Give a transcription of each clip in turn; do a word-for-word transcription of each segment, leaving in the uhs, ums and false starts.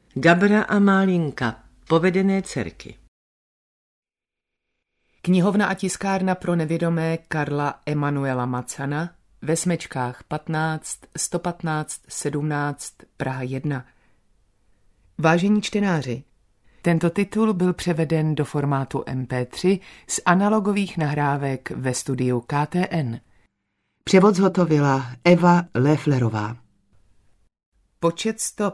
Gabra a Málinka, povedené dcerky. Knihovna a tiskárna pro nevědomé Karla Emanuela Macana ve Smečkách patnáct, sto patnáct, sedmnáct, Praha jedna. Vážení čtenáři, tento titul byl převeden do formátu em pé tři z analogových nahrávek ve studiu K T N. Převod zhotovila Eva Lefflerová. Počet stop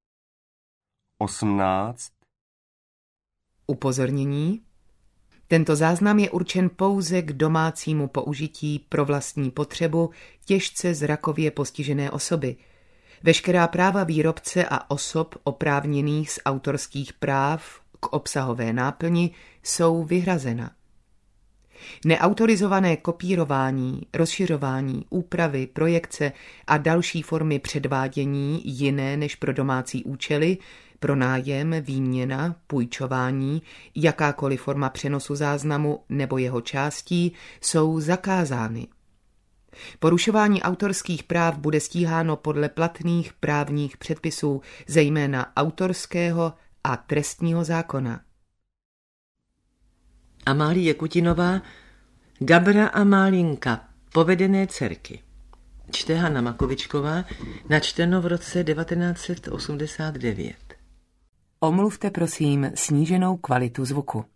osmnáct. Upozornění. Tento záznam je určen pouze k domácímu použití pro vlastní potřebu těžce zrakově postižené osoby. Veškerá práva výrobce a osob oprávněných z autorských práv k obsahové náplni jsou vyhrazena. Neautorizované kopírování, rozšiřování, úpravy, projekce a další formy předvádění jiné než pro domácí účely, pronájem, výměna, půjčování, jakákoliv forma přenosu záznamu nebo jeho částí jsou zakázány. Porušování autorských práv bude stíháno podle platných právních předpisů, zejména autorského a trestního zákona. Amálie Kutinová, Gabra a Málinka, povedené dcerky. Čte Hana Makovičková, načteno v roce devatenáct set osmdesát devět. Omluvte prosím sníženou kvalitu zvuku.